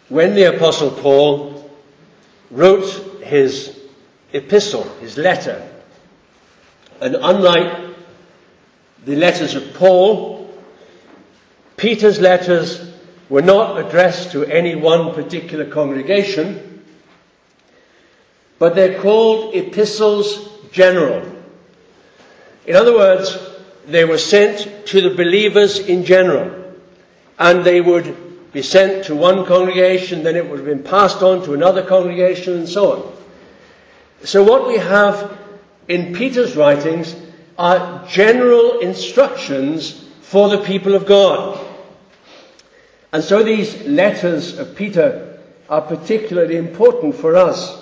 when the Apostle Paul wrote his epistle, his letter, and unlike the letters of Paul, Peter's letters were not addressed to any one particular congregation, but they're called epistles general. In other words, they were sent to the believers in general, and they would be sent to one congregation, then it would have been passed on to another congregation, and so on. So what we have in Peter's writings are general instructions for the people of God. And so these letters of Peter are particularly important for us.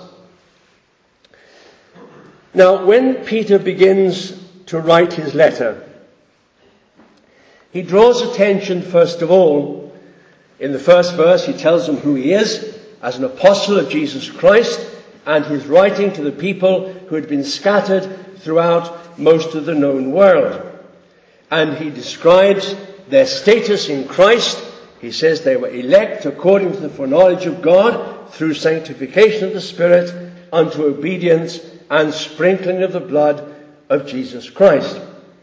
Now, when Peter begins to write his letter, he draws attention, first of all, in the first verse, he tells them who he is as an apostle of Jesus Christ, and he's writing to the people who had been scattered throughout most of the known world. And he describes their status in Christ. He says they were elect according to the foreknowledge of God through sanctification of the Spirit unto obedience and sprinkling of the blood of Jesus Christ.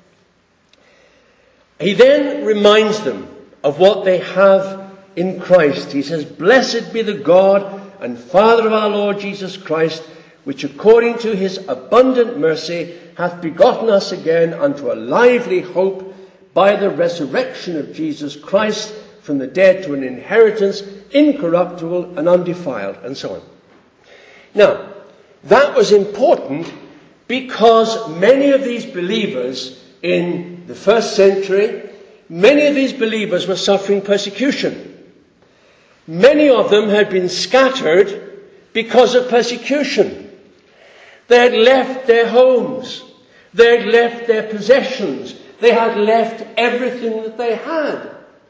He then reminds them of what they have in Christ. He says, "Blessed be the God and Father of our Lord Jesus Christ, which according to his abundant mercy hath begotten us again unto a lively hope by the resurrection of Jesus Christ from the dead to an inheritance incorruptible and undefiled," and so on. Now, that was important because many of these believers in the first century, many of these believers were suffering persecution. Many of them had been scattered because of persecution. They had left their homes. They had left their possessions. They had left everything that they had.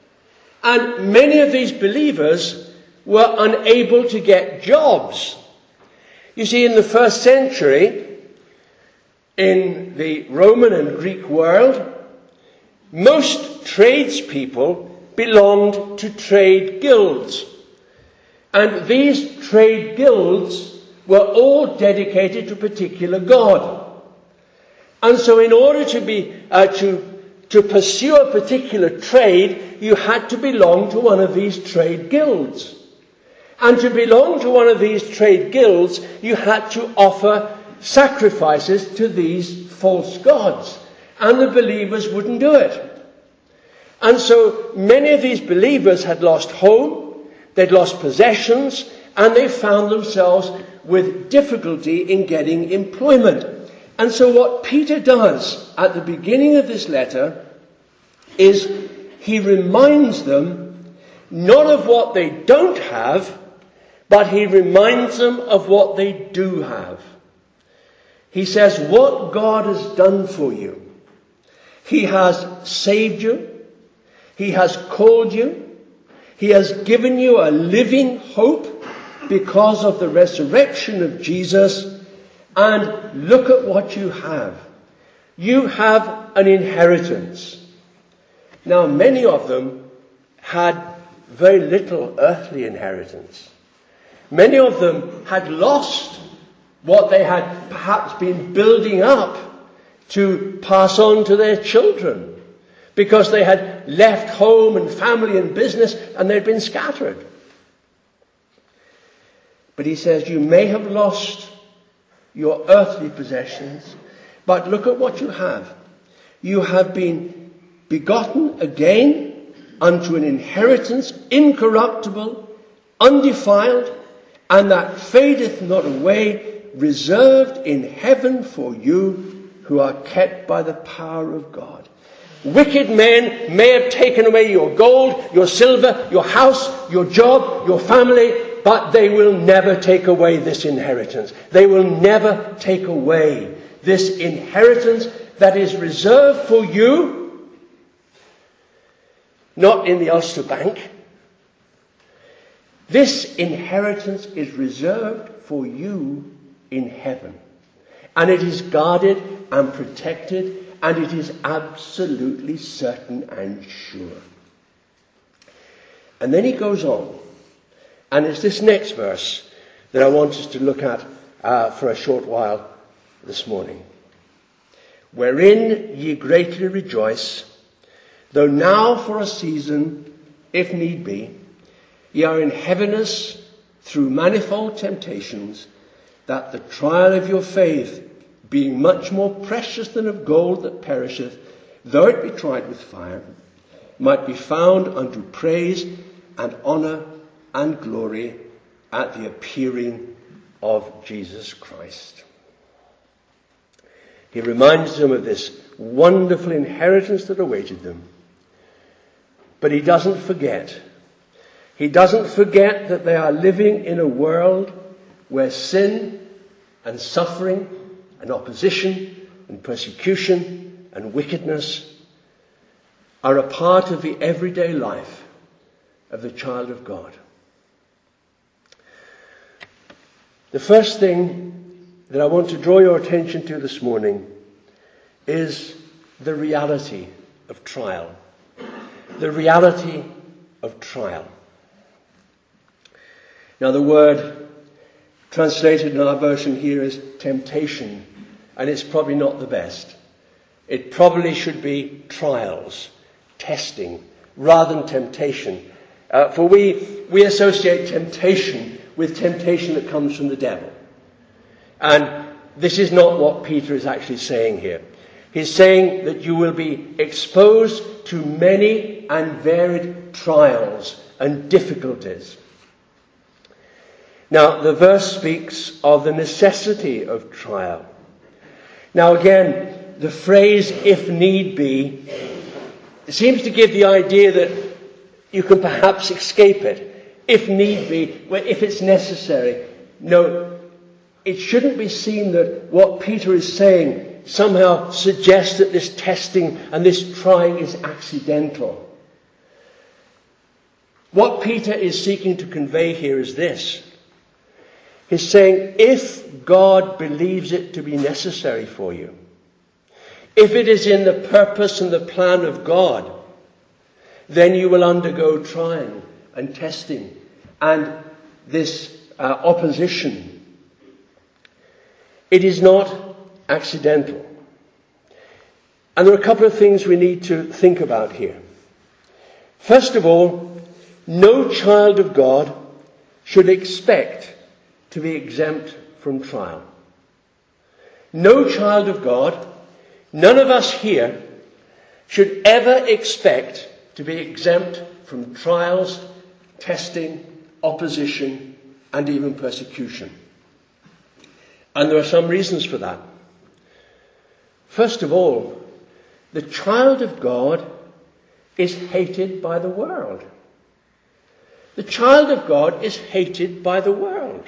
And many of these believers were unable to get jobs. You see, in the first century, in the Roman and Greek world, most tradespeople belonged to trade guilds. And these trade guilds were all dedicated to a particular god. And so in order to pursue a particular trade, you had to belong to one of these trade guilds. And to belong to one of these trade guilds, you had to offer sacrifices to these false gods. And the believers wouldn't do it. And so many of these believers had lost home, they'd lost possessions, and they found themselves with difficulty in getting employment. And so what Peter does at the beginning of this letter is he reminds them not of what they don't have, but he reminds them of what they do have. He says, what God has done for you. He has saved you. He has called you. He has given you a living hope because of the resurrection of Jesus. And look at what you have. You have an inheritance. Now, many of them had very little earthly inheritance. Many of them had lost what they had perhaps been building up to pass on to their children, because they had left home and family and business and they'd been scattered. But he says, you may have lost your earthly possessions, but look at what you have. You have been begotten again unto an inheritance incorruptible, undefiled, and that fadeth not away, reserved in heaven for you who are kept by the power of God. Wicked men may have taken away your gold, your silver, your house, your job, your family, but they will never take away this inheritance. They will never take away this inheritance that is reserved for you, not in the Ulster Bank. This inheritance is reserved for you in heaven. And it is guarded and protected, and it is absolutely certain and sure. And then he goes on, And it's this next verse that I want us to look at for a short while this morning. Wherein ye greatly rejoice, though now for a season, if need be, ye are in heaviness through manifold temptations, that the trial of your faith, being much more precious than of gold that perisheth, though it be tried with fire, might be found unto praise and honour and glory at the appearing of Jesus Christ. He reminds them of this wonderful inheritance that awaited them. But he doesn't forget. He doesn't forget that they are living in a world where sin and suffering and opposition and persecution and wickedness are a part of the everyday life of the child of God. The first thing that I want to draw your attention to this morning is the reality of trial. The reality of trial. Now the word translated in our version here is temptation, and it's probably not the best. It probably should be trials, testing, rather than temptation. For we associate temptation with temptation that comes from the devil. And this is not what Peter is actually saying here. He's saying that you will be exposed to many and varied trials and difficulties. Now, the verse speaks of the necessity of trial. Now again, the phrase, if need be, seems to give the idea that you can perhaps escape it. If need be, if it's necessary. No, it shouldn't be seen that what Peter is saying somehow suggests that this testing and this trying is accidental. What Peter is seeking to convey here is this. He's saying, if God believes it to be necessary for you, if it is in the purpose and the plan of God, then you will undergo trying and testing and this opposition. It is not accidental. And there are a couple of things we need to think about here. First of all, no child of God should expect to be exempt from trial. No child of God, none of us here, should ever expect to be exempt from trials, testing, opposition, and even persecution. And there are some reasons for that. First of all, the child of God is hated by the world. The child of God is hated by the world.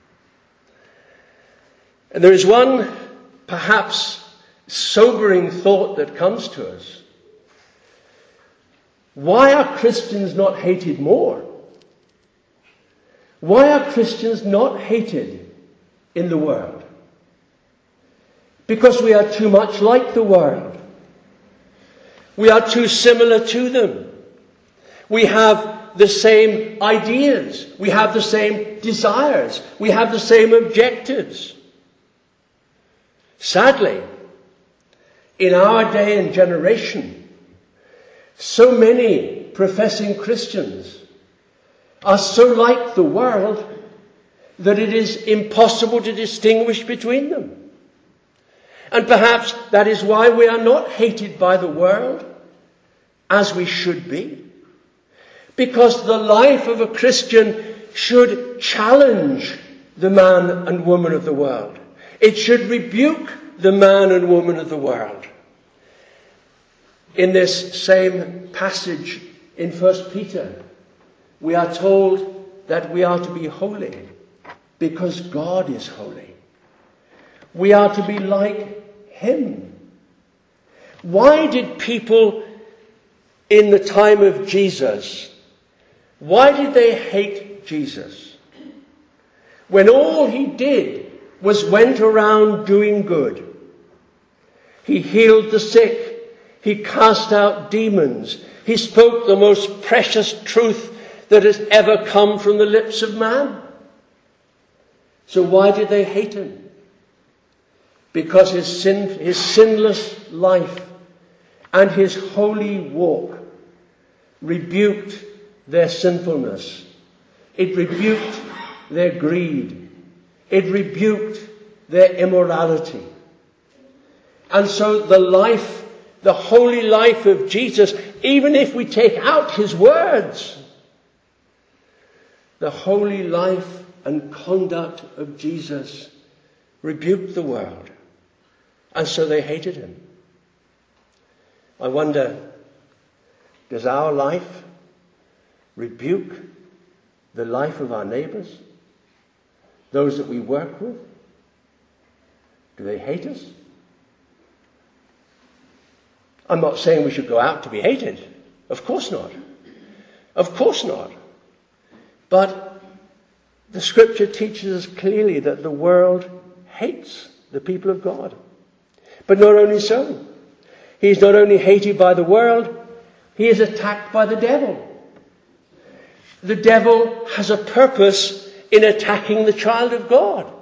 And there is one perhaps sobering thought that comes to us. Why are Christians not hated more? Why are Christians not hated in the world? Because we are too much like the world. We are too similar to them. We have the same ideas. We have the same desires. We have the same objectives. Sadly, in our day and generation, so many professing Christians are so like the world that it is impossible to distinguish between them. And perhaps that is why we are not hated by the world as we should be. Because the life of a Christian should challenge the man and woman of the world. It should rebuke the man and woman of the world. In this same passage in 1 Peter, we are told that we are to be holy because God is holy. We are to be like Him. Why did people in the time of Jesus, why did they hate Jesus? When all He did was went around doing good. He healed the sick. He cast out demons. He spoke the most precious truth that has ever come from the lips of man. So why did they hate him? Because his sinless life and his holy walk rebuked their sinfulness. It rebuked their greed. It rebuked their immorality. And so the holy life of Jesus, even if we take out his words, the holy life and conduct of Jesus rebuked the world. And so they hated him. I wonder, does our life rebuke the life of our neighbours? Those that we work with? Do they hate us? I'm not saying we should go out to be hated. Of course not. Of course not. But the scripture teaches us clearly that the world hates the people of God. But not only so. He is not only hated by the world, he is attacked by the devil. The devil has a purpose in attacking the child of God.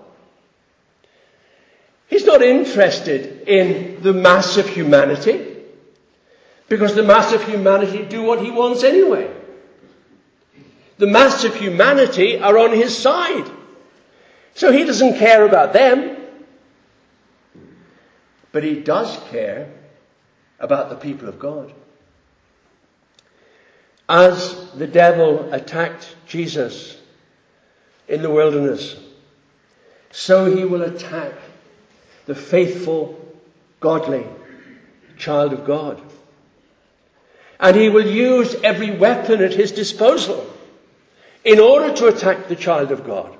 He's not interested in the mass of humanity, because the mass of humanity do what he wants anyway. The mass of humanity are on his side. So he doesn't care about them. But he does care about the people of God. As the devil attacked Jesus in the wilderness, so he will attack the faithful, godly child of God. And he will use every weapon at his disposal in order to attack the child of God.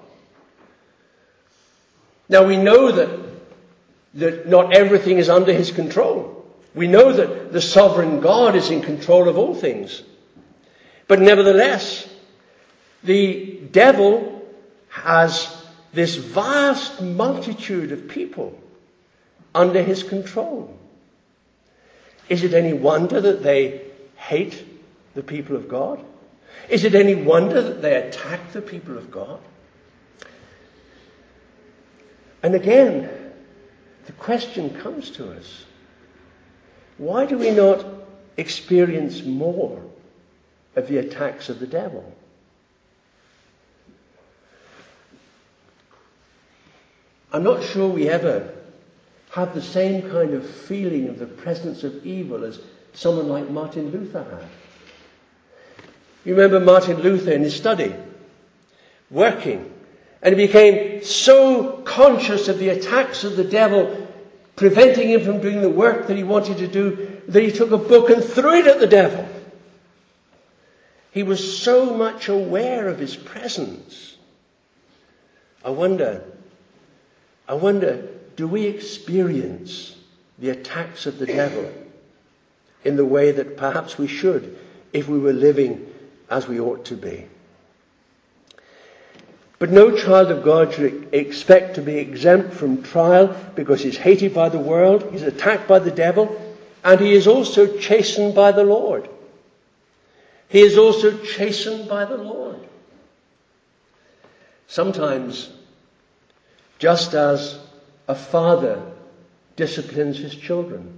Now we know that not everything is under his control. We know that the sovereign God is in control of all things. But nevertheless, the devil has this vast multitude of people under his control. Is it any wonder that they hate the people of God? Is it any wonder that they attack the people of God? And again, the question comes to us, why do we not experience more of the attacks of the devil? I'm not sure we ever have the same kind of feeling of the presence of evil as someone like Martin Luther had. You remember Martin Luther in his study, working, and he became so conscious of the attacks of the devil, preventing him from doing the work that he wanted to do, that he took a book and threw it at the devil. He was so much aware of his presence. I wonder, do we experience the attacks of the devil in the way that perhaps we should if we were living as we ought to be? But no child of God should expect to be exempt from trial, because he's hated by the world, he's attacked by the devil, and he is also chastened by the Lord. He is also chastened by the Lord. Sometimes, just as a father disciplines his children,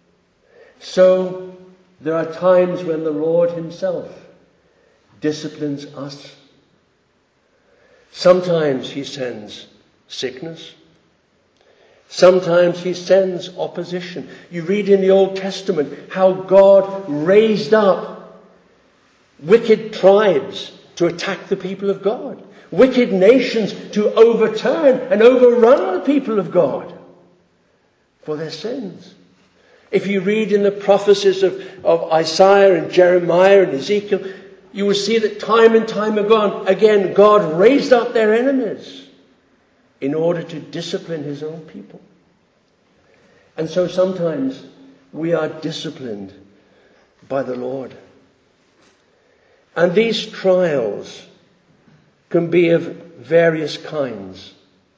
so there are times when the Lord himself disciplines us. Sometimes he sends sickness. Sometimes he sends opposition. You read in the Old Testament how God raised up wicked tribes to attack the people of God. Wicked nations to overturn and overrun the people of God for their sins. If you read in the prophecies of Isaiah and Jeremiah and Ezekiel, you will see that time and time again, God raised up their enemies in order to discipline his own people. And so sometimes we are disciplined by the Lord. And these trials can be of various kinds.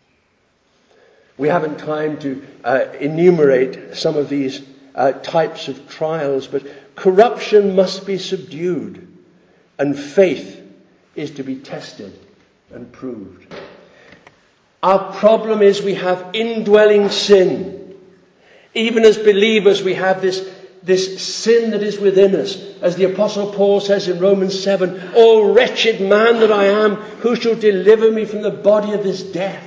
We haven't time to enumerate some of these types of trials, but corruption must be subdued, and faith is to be tested and proved. Our problem is we have indwelling sin. Even as believers, we have this sin that is within us. As the Apostle Paul says in Romans 7, "O wretched man that I am, who shall deliver me from the body of this death?"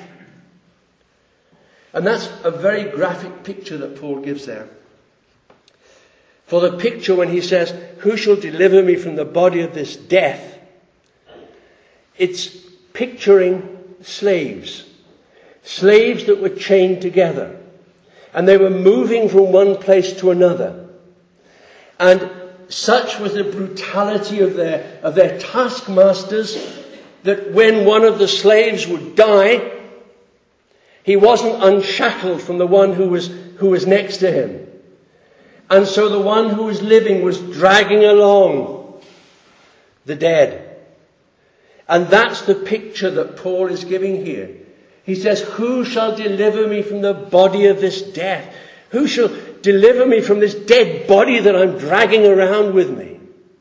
And that's a very graphic picture that Paul gives there. For the picture when he says, "Who shall deliver me from the body of this death?" It's picturing slaves. Slaves that were chained together. And they were moving from one place to another. And such was the brutality of their taskmasters that when one of the slaves would die, he wasn't unshackled from the one who was next to him. And so the one who was living was dragging along the dead. And that's the picture that Paul is giving here. He says, "Who shall deliver me from the body of this death?" Who shall deliver me from this dead body that I'm dragging around with me?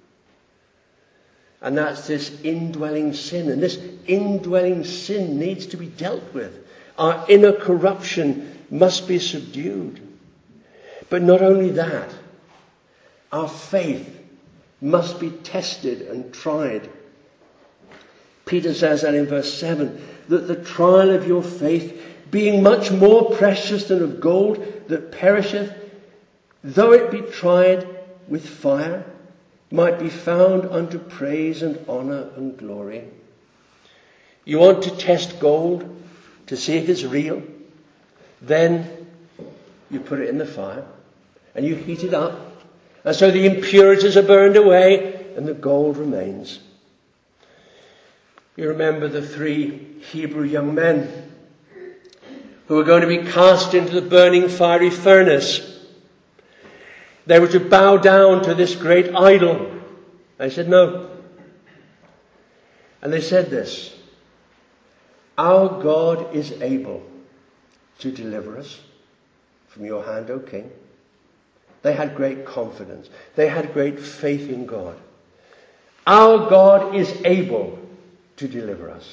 And that's this indwelling sin. And this indwelling sin needs to be dealt with. Our inner corruption must be subdued. But not only that, our faith must be tested and tried. Peter says that in verse 7, that the trial of your faith, being much more precious than of gold that perisheth, though it be tried with fire, might be found unto praise and honour and glory. You want to test gold to see if it's real? Then you put it in the fire and you heat it up. And so the impurities are burned away and the gold remains. You remember the 3 Hebrew young men who were going to be cast into the burning fiery furnace. They were to bow down to this great idol. They said no. And they said this, "Our God is able to deliver us from your hand, O King." They had great confidence. They had great faith in God. Our God is able to deliver us.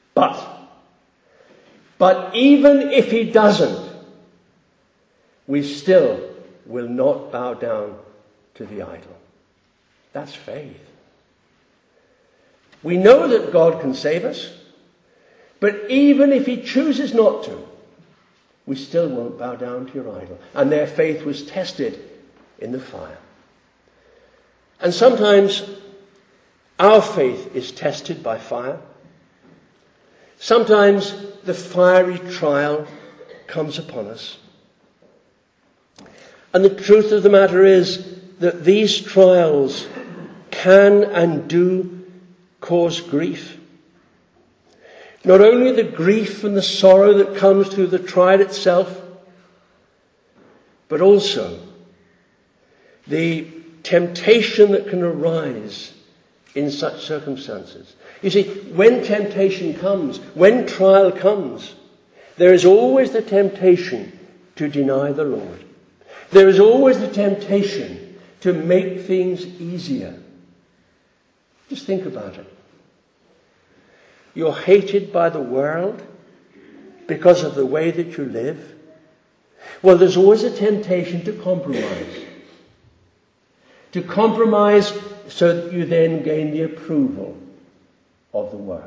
But even if he doesn't, we still will not bow down to the idol. That's faith. We know that God can save us, but even if he chooses not to, we still won't bow down to your idol. And their faith was tested in the fire. And sometimes our faith is tested by fire. Sometimes the fiery trial comes upon us. And the truth of the matter is that these trials can and do cause grief. Not only the grief and the sorrow that comes through the trial itself, but also the temptation that can arise in such circumstances. You see, when temptation comes, when trial comes, there is always the temptation to deny the Lord. There is always the temptation to make things easier. Just think about it. You're hated by the world because of the way that you live. Well, there's always a temptation to compromise. To compromise so that you then gain the approval of the world.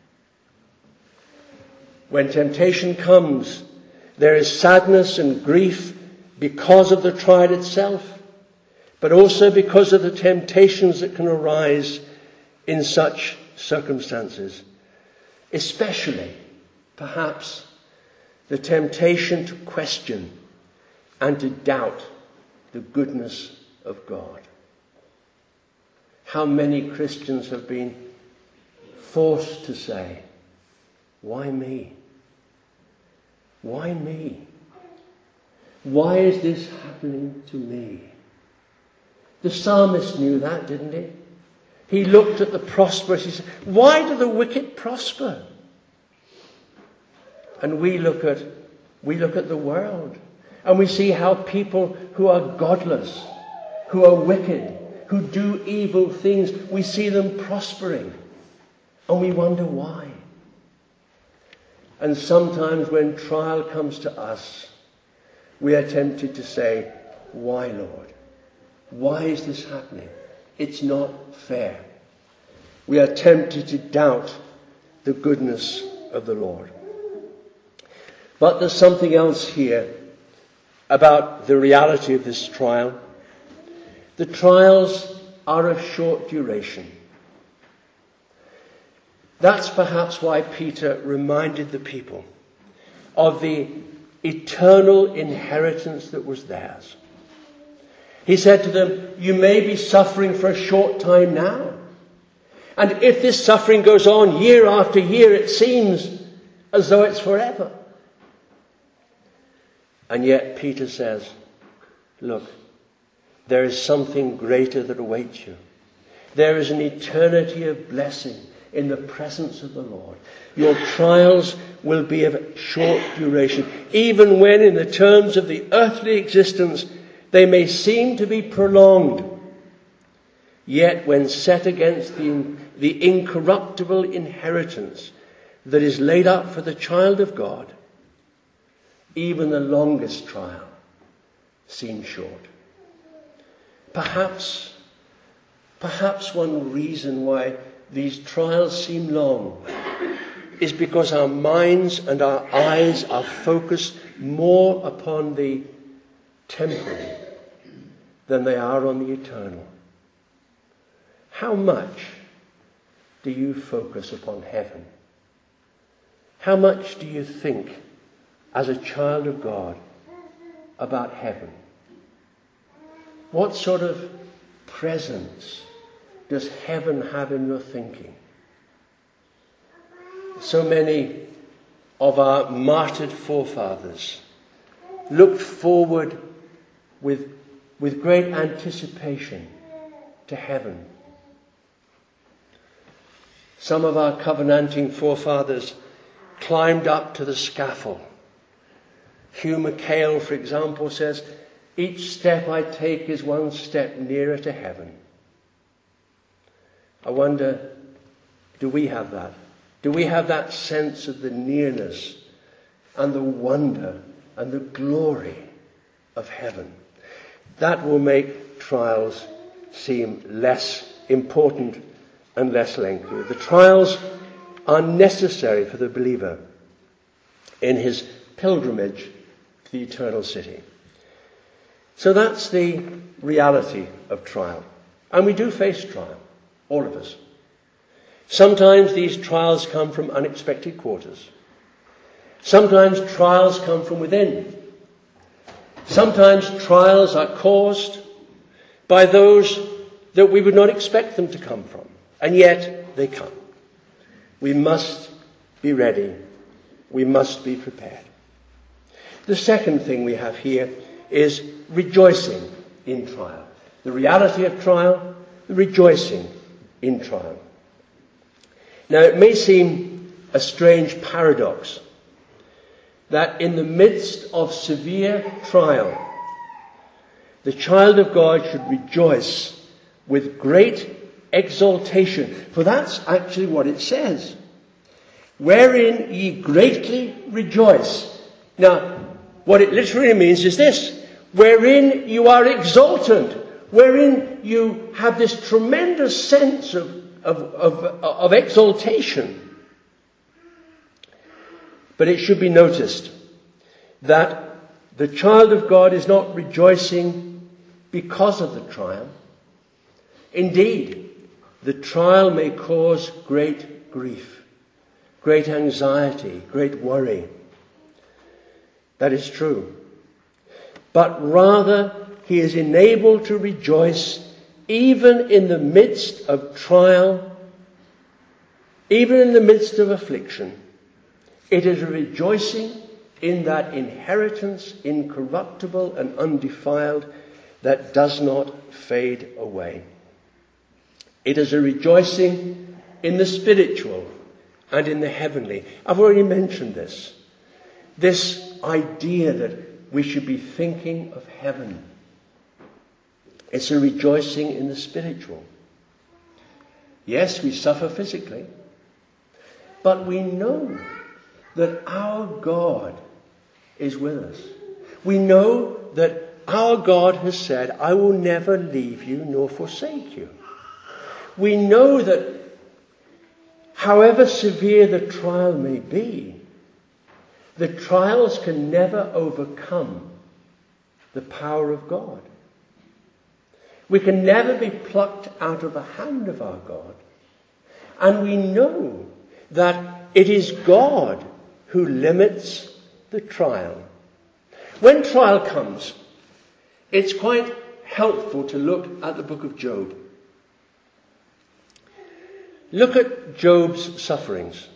When temptation comes, there is sadness and grief because of the trial itself, but also because of the temptations that can arise in such circumstances. Especially, perhaps, the temptation to question and to doubt the goodness of God. How many Christians have been forced to say, "Why me? Why me? Why is this happening to me?" The psalmist knew that, didn't he? He looked at the prosperous. He said, "Why do the wicked prosper?" And we look at the world, and we see how people who are godless, who are wicked, who do evil things, we see them prospering. And we wonder why. And sometimes when trial comes to us, we are tempted to say, why, Lord? Why is this happening? It's not fair. We are tempted to doubt the goodness of the Lord. But there's something else here about the reality of this trial. The trials are of short duration. That's perhaps why Peter reminded the people of the eternal inheritance that was theirs. He said to them, you may be suffering for a short time now. And if this suffering goes on year after year, it seems as though it's forever. And yet Peter says, look, there is something greater that awaits you. There is an eternity of blessing in the presence of the Lord. Your trials will be of short duration, even when in the terms of the earthly existence they may seem to be prolonged. Yet when set against the incorruptible inheritance that is laid up for the child of God, even the longest trial seems short. Perhaps one reason why these trials seem long is because our minds and our eyes are focused more upon the temporal than they are on the eternal. How much do you focus upon heaven? How much do you think as a child of God about heaven? What sort of presence does heaven have in your thinking? So many of our martyred forefathers looked forward with great anticipation to heaven. Some of our covenanting forefathers climbed up to the scaffold. Hugh McHale, for example, says, each step I take is one step nearer to heaven. I wonder, do we have that? Do we have that sense of the nearness and the wonder and the glory of heaven? That will make trials seem less important and less lengthy. The trials are necessary for the believer in his pilgrimage to the eternal city. So that's the reality of trial. And we do face trial, all of us. Sometimes these trials come from unexpected quarters. Sometimes trials come from within. Sometimes trials are caused by those that we would not expect them to come from. And yet they come. We must be ready. We must be prepared. The second thing we have here is rejoicing in trial. The reality of trial, the rejoicing in trial. Now it may seem a strange paradox that in the midst of severe trial, the child of God should rejoice with great exaltation. For that's actually what it says. Wherein ye greatly rejoice. Now, what it literally means is this. Wherein you are exultant. Wherein you have this tremendous sense of exaltation. But it should be noticed that the child of God is not rejoicing because of the trial. Indeed, the trial may cause great grief, great anxiety, great worry. That is true. But rather, he is enabled to rejoice even in the midst of trial, even in the midst of affliction. It is a rejoicing in that inheritance, incorruptible and undefiled, that does not fade away. It is a rejoicing in the spiritual and in the heavenly. I've already mentioned this. This idea that we should be thinking of heaven. It's a rejoicing in the spiritual. Yes, we suffer physically. But we know that our God is with us. We know that our God has said, I will never leave you nor forsake you. We know that however severe the trial may be, the trials can never overcome the power of God. We can never be plucked out of the hand of our God. And we know that it is God who limits the trial. When trial comes, it's quite helpful to look at the book of Job. Look at Job's sufferings.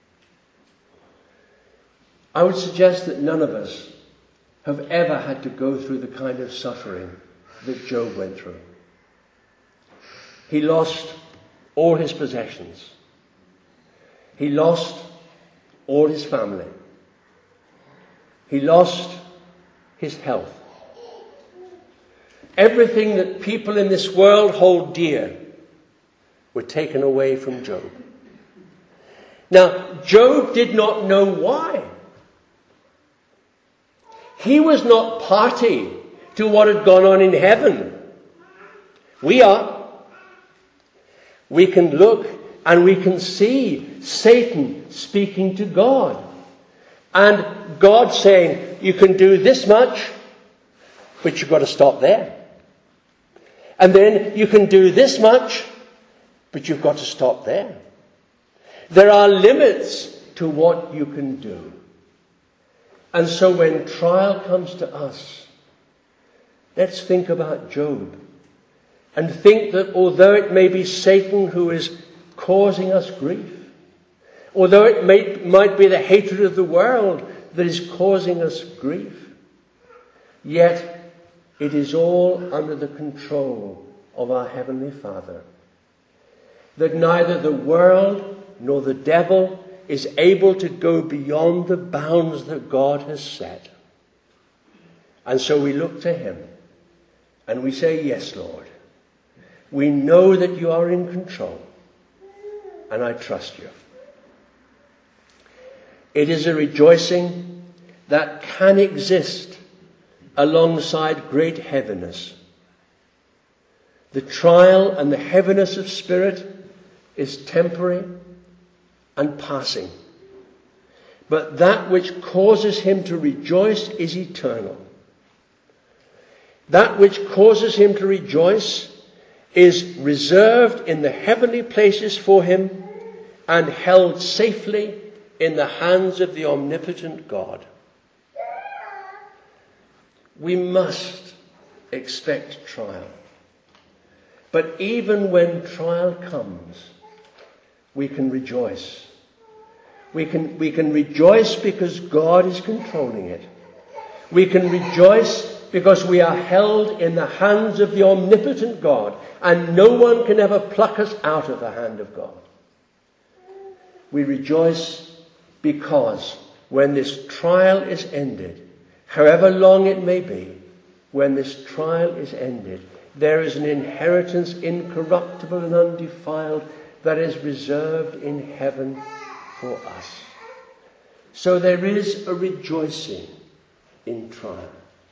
I would suggest that none of us have ever had to go through the kind of suffering that Job went through. He lost all his possessions. He lost all his family. He lost his health. Everything that people in this world hold dear were taken away from Job. Now, Job did not know why. He was not party to what had gone on in heaven. We are. We can look and we can see Satan speaking to God. And God saying, you can do this much, but you've got to stop there. And then you can do this much, but you've got to stop there. There are limits to what you can do. And so when trial comes to us, let's think about Job. And think that although it may be Satan who is causing us grief, although it might be the hatred of the world that is causing us grief, yet it is all under the control of our Heavenly Father. That neither the world nor the devil is able to go beyond the bounds that God has set. And so we look to Him and we say, yes, Lord, we know that you are in control and I trust you. It is a rejoicing that can exist alongside great heaviness. The trial and the heaviness of spirit is temporary and passing. But that which causes him to rejoice is eternal. That which causes him to rejoice is reserved in the heavenly places for him and held safely in the hands of the omnipotent God. We must expect trial. But even when trial comes, we can rejoice. We can rejoice because God is controlling it. We can rejoice because we are held in the hands of the omnipotent God, and no one can ever pluck us out of the hand of God. We rejoice because when this trial is ended, however long it may be, when this trial is ended, there is an inheritance incorruptible and undefiled that is reserved in heaven for us. So there is a rejoicing in trial.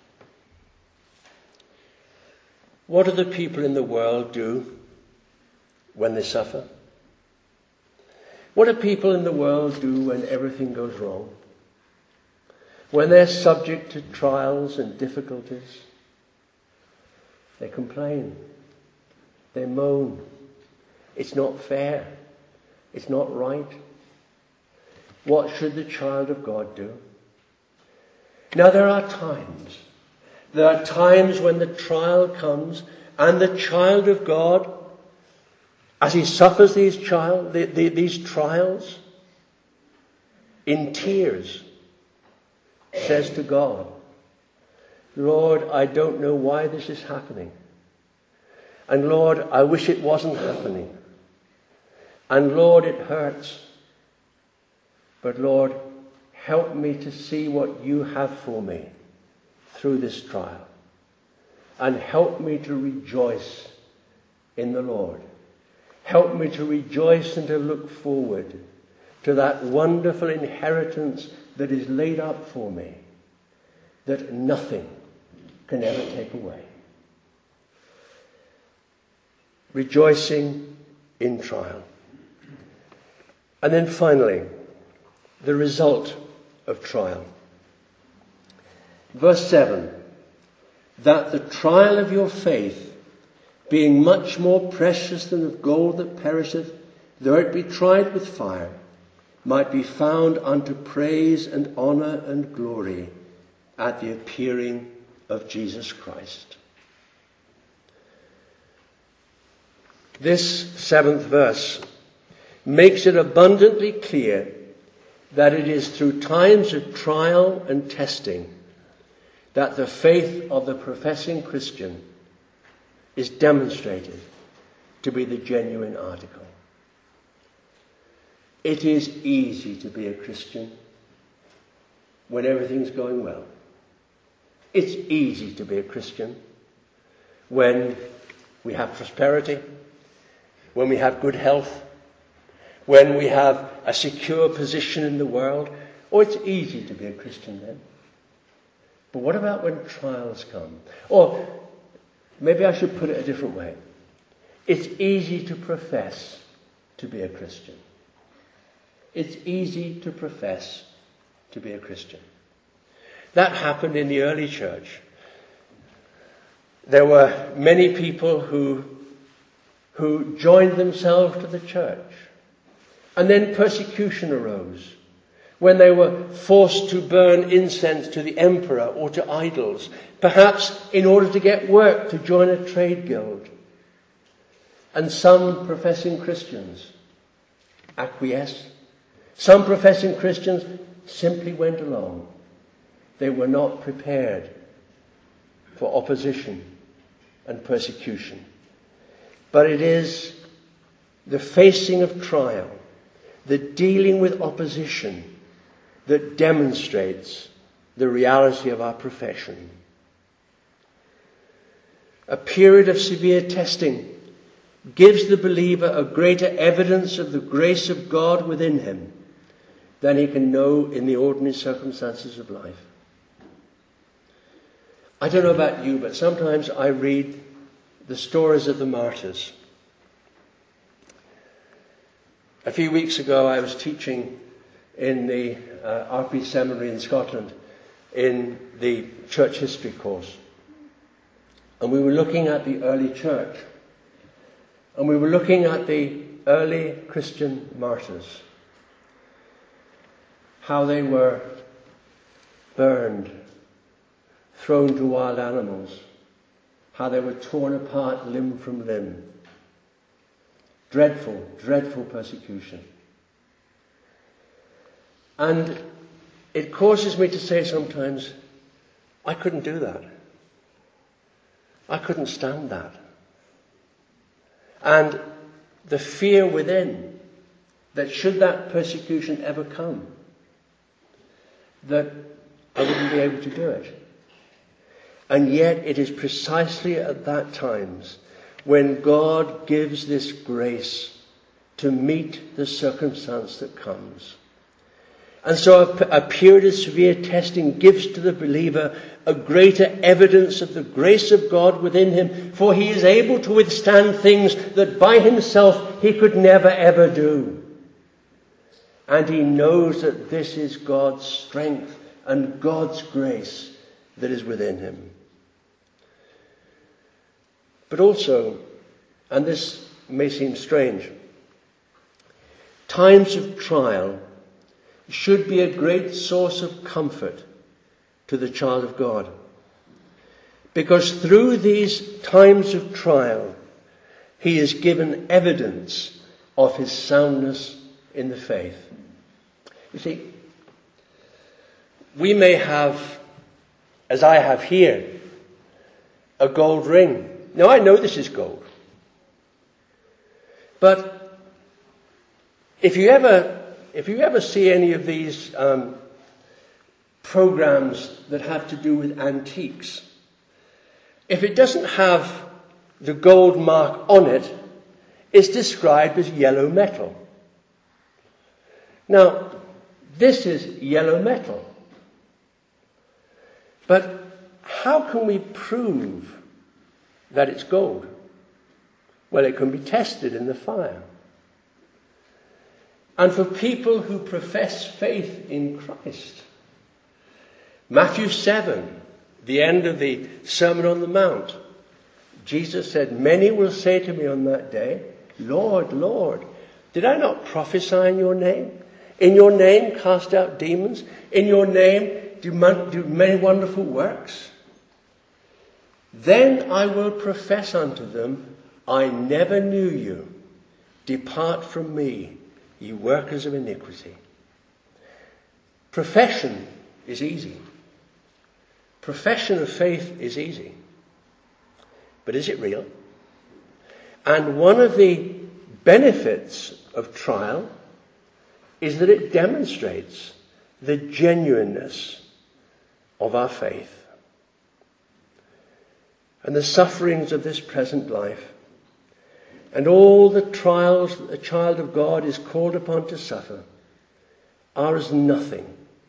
What do the people in the world do when they suffer? What do people in the world do when everything goes wrong? When they're subject to trials and difficulties? They complain. They moan. It's not fair. It's not right. What should the child of God do? Now there are times. There are times when the trial comes and the child of God, as he suffers these trials, in tears, says to God, Lord, I don't know why this is happening. And Lord, I wish it wasn't happening. And Lord, it hurts. But Lord, help me to see what you have for me through this trial. And help me to rejoice in the Lord. Help me to rejoice and to look forward to that wonderful inheritance that is laid up for me, that nothing can ever take away. Rejoicing in trial. And then finally, the result of trial. Verse 7, that the trial of your faith, being much more precious than of gold that perisheth, though it be tried with fire, might be found unto praise and honour and glory at the appearing of Jesus Christ. This 7th verse makes it abundantly clear that it is through times of trial and testing that the faith of the professing Christian is demonstrated to be the genuine article. It is easy to be a Christian when everything's going well. It's easy to be a Christian when we have prosperity, when we have good health, when we have a secure position in the world. Oh, it's easy to be a Christian then. But what about when trials come? Or maybe I should put it a different way. It's easy to profess to be a Christian. It's easy to profess to be a Christian. That happened in the early church. There were many people who joined themselves to the church. And then persecution arose when they were forced to burn incense to the emperor or to idols, perhaps in order to get work to join a trade guild. And some professing Christians acquiesced. Some professing Christians simply went along. They were not prepared for opposition and persecution. But it is the facing of trial, the dealing with opposition, that demonstrates the reality of our profession. A period of severe testing gives the believer a greater evidence of the grace of God within him than he can know in the ordinary circumstances of life. I don't know about you, but sometimes I read the stories of the martyrs. A few weeks ago I was teaching in the RP Seminary in Scotland in the church history course. And we were looking at the early church. And we were looking at the early Christian martyrs. How they were burned, thrown to wild animals. How they were torn apart limb from limb. Dreadful, dreadful persecution. And it causes me to say sometimes, I couldn't do that. I couldn't stand that. And the fear within that should that persecution ever come, that I wouldn't be able to do it. And yet it is precisely at that times when God gives this grace to meet the circumstance that comes. And so a period of severe testing gives to the believer a greater evidence of the grace of God within him, for he is able to withstand things that by himself he could never ever do. And he knows that this is God's strength and God's grace that is within him. But also, and this may seem strange, times of trial should be a great source of comfort to the child of God. Because through these times of trial, he is given evidence of his soundness in the faith. You see, we may have, as I have here, a gold ring. Now I know this is gold. But if you ever see any of these programs that have to do with antiques, if it doesn't have the gold mark on it, it's described as yellow metal. Now, this is yellow metal. But how can we prove that it's gold? Well, it can be tested in the fire. And for people who profess faith in Christ, Matthew 7, the end of the Sermon on the Mount, Jesus said, "Many will say to me on that day, 'Lord, Lord, did I not prophesy in your name? In your name cast out demons? In your name do many wonderful works?' Then I will profess unto them, 'I never knew you. Depart from me, ye workers of iniquity.'" Profession is easy. Profession of faith is easy. But is it real? And one of the benefits of trial is that it demonstrates the genuineness of our faith. And the sufferings of this present life and all the trials that the child of God is called upon to suffer are as nothing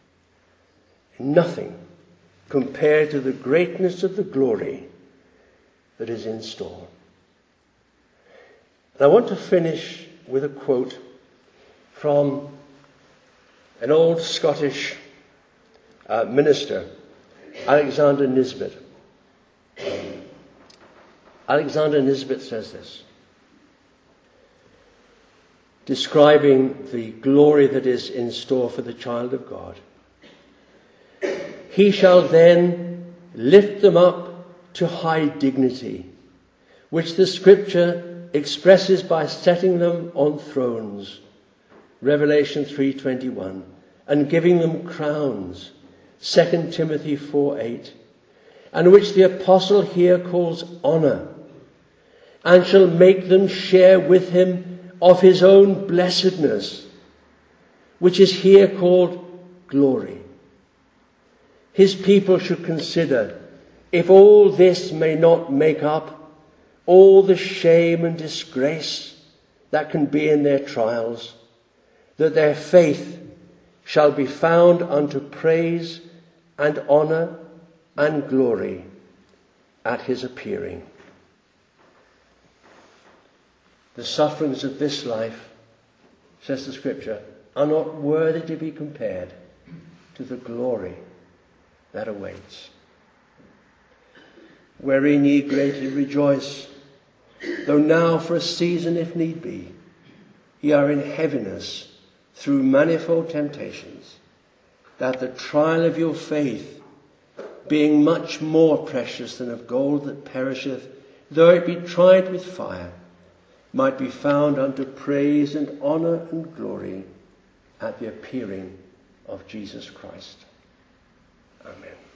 compared to the greatness of the glory that is in store. And I want to finish with a quote from an old Scottish minister, Alexander Nisbet. Alexander Nisbet says this, describing the glory that is in store for the child of God. "He shall then lift them up to high dignity, which the Scripture expresses by setting them on thrones, Revelation 3:21, and giving them crowns, 2 Timothy 4:8, and which the apostle here calls honour, and shall make them share with him of his own blessedness, which is here called glory. His people should consider, if all this may not make up all the shame and disgrace that can be in their trials, that their faith shall be found unto praise and honour and glory at his appearing." The sufferings of this life, says the Scripture, are not worthy to be compared to the glory that awaits. "Wherein ye greatly rejoice, though now for a season, if need be, ye are in heaviness through manifold temptations, that the trial of your faith, being much more precious than of gold that perisheth, though it be tried with fire, might be found unto praise and honour and glory at the appearing of Jesus Christ." Amen.